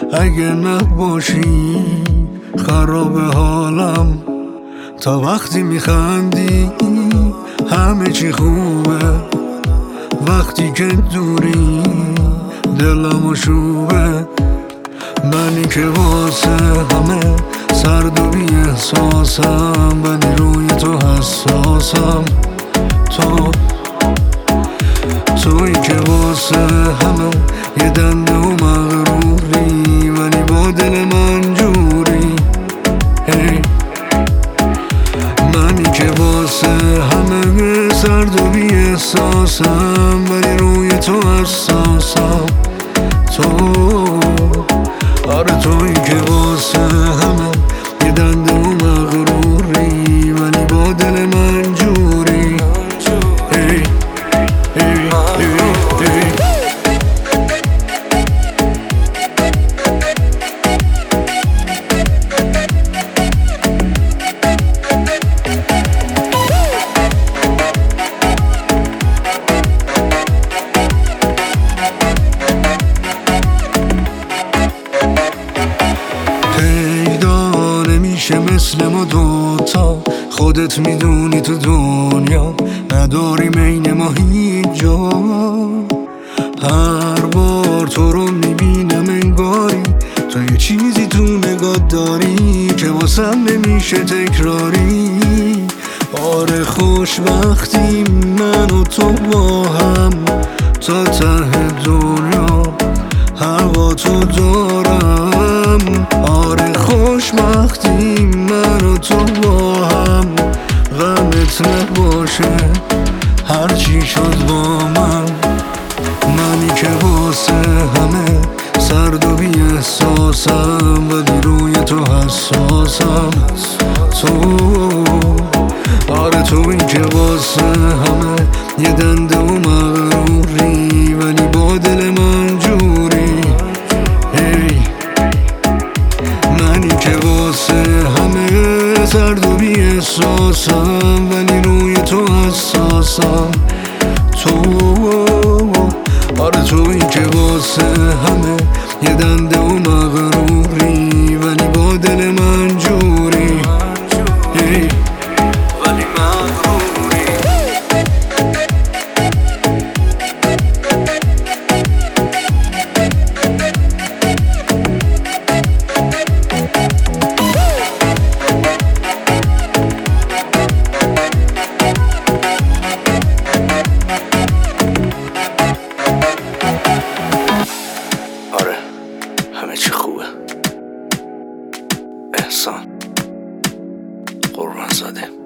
اگه نباشی خراب حالم، تا وقتی میخندی همه چی خوبه، وقتی که دوری دلم شوبه. منی که واسه همه سرد و بی احساسم، ولی روی تو حساسم. تویی که واسه همه یه دنده و مغروری، ولی با دل من جوری. منی که واسه همه سرد و بی احساسم، ولی روی تو حساسم. آره تویی که واسه همه یه دنده و مغروری، ولی با دل من جوری. پیدا نمیشه مثل ما دوتا، خودت میدونی تو دنیا نداری بین ما هیچ جا. هر بار تو رو میبینم انگاری تو یه چیزی تو نگاه داری که واسم نمیشه تکراری. آره خوشبختیم من و تو با هم، تا ته دنیا هوا تو دارم. آره خوشبختیم من و تو با هم، غمت نباشه هرچی شد با من. منی که واسه همه سرد و بی احساسم، ولی روی تو حساسم. آره تویی که واسه همه یه دنده و مغروری، ولی با دل من جوری. منی که واسه همه سرد و بی احساسم، ولی روی تو حساسم. آره تویی که واسه همه یه دنده و مغروری، ولی با دل من جوری. ولی مغروری. آره همه چی خوبه. احسان قربان زاده.